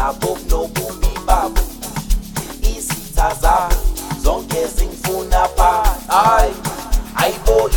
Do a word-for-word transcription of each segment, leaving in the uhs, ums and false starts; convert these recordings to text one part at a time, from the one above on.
nabo nobubi babo. Izitha zami zonke zingifuna phansi. Ay, ayiboyiza.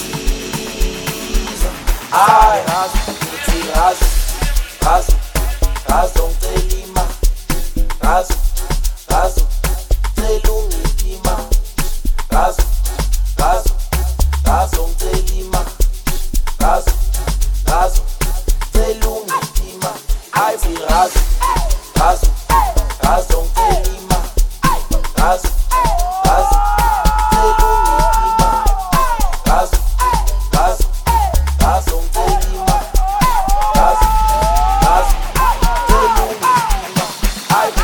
Ay, ngithi razo, razo, razo ngicela imali. Razo, razo, ngicela ungiphe imali. Razo, razo, razo ngicela imali. Razo, razo, ngicela ungiphe imali. Ayithi razo, razo, razo ngicela imali. Razo, razo, ngicela ungiphe imali. Razo, razo, razo ngicela imali. Razo, razo, ngicela ungiphe imali. Ayithi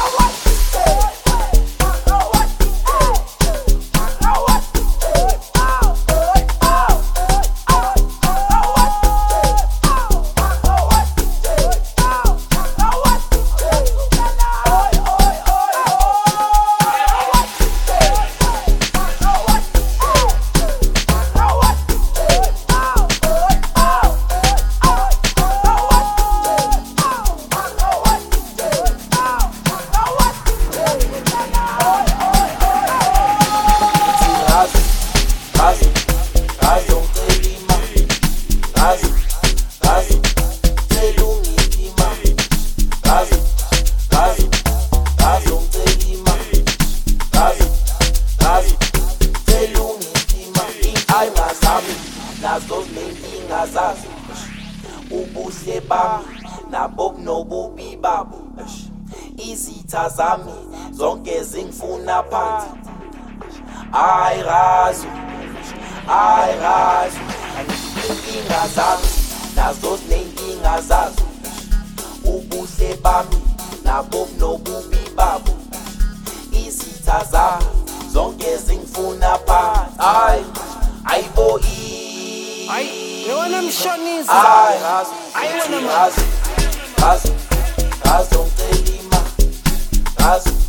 nazo zinenkinga zazo, ubuhle bami nabo nobubi babo. Izitha zami zonke zingifuna phansi. Ay razo, ay razo, inkinga zami nazo zinenkinga zazo, ubuhle bami nabo nobubi babo. Izitha zami zonke zingifuna phansi. Ay, ayiboyiza. Ay, you wanna mshoniza? Ay, razo, I wanna razo, razo, razo ngicela imali. Razo.